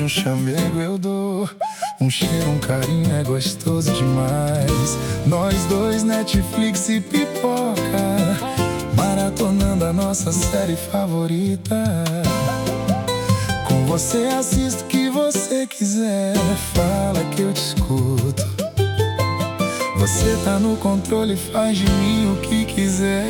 um chamego eu dou. Um cheiro, um carinho é gostoso demais. Nós dois, Netflix e pipoca, maratonando a nossa série favorita. Com você assisto o que você quiser, fala que eu te escuto. Você tá no controle, faz de mim o que quiser.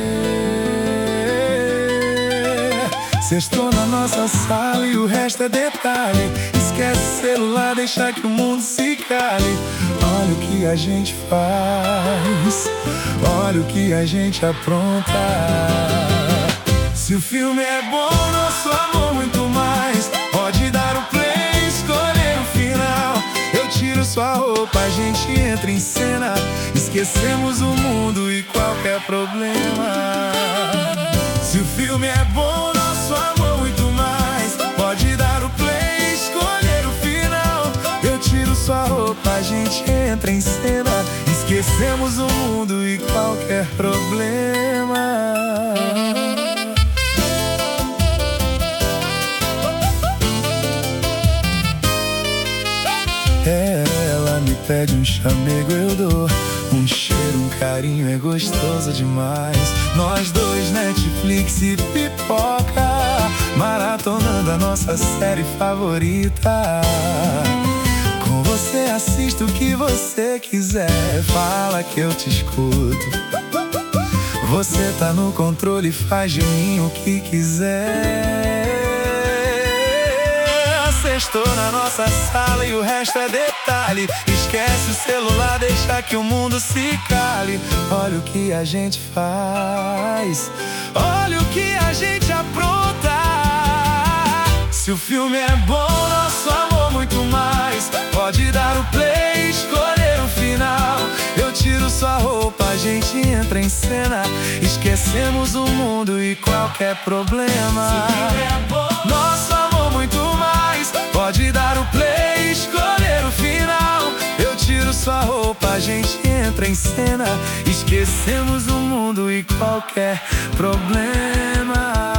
Sextou na nossa sala e o resto é detalhe. Esquece o celular, deixa que o mundo se cale. Olha o que a gente faz, olha o que a gente apronta. Se o filme é bom, nosso amor muito mais. Pode dar o play, escolher o final. Eu tiro sua roupa, a gente entra em cena. Esquecemos o mundo e qualquer problema. Se o filme é bom, nosso amor muito mais. Pode dar o play, escolher o final. Eu tiro sua roupa, a gente entra em cena. Esquecemos o mundo e qualquer problema. Ela me pede um chamego, eu dou. Um cheiro, um carinho é gostoso demais. Nós dois, Netflix e pipoca, maratonando a nossa série favorita. Com você assisto o que você quiser, fala que eu te escuto. Você tá no controle, faz de mim o que quiser. Sextou na nossa sala e o resto é detalhe. Esquece o celular, deixa que o mundo se cale. Olha o que a gente faz, olha o que a gente apronta. Se o filme é bom, nosso amor muito mais. Pode dar o play, escolher o final. Eu tiro sua roupa, a gente entra em cena. Esquecemos o mundo e qualquer problema. Se o filme é bom, nosso amor muito mais. Pode dar o play, escolher o final. Eu tiro sua roupa, a gente entra em cena. Esquecemos o mundo e qualquer problema.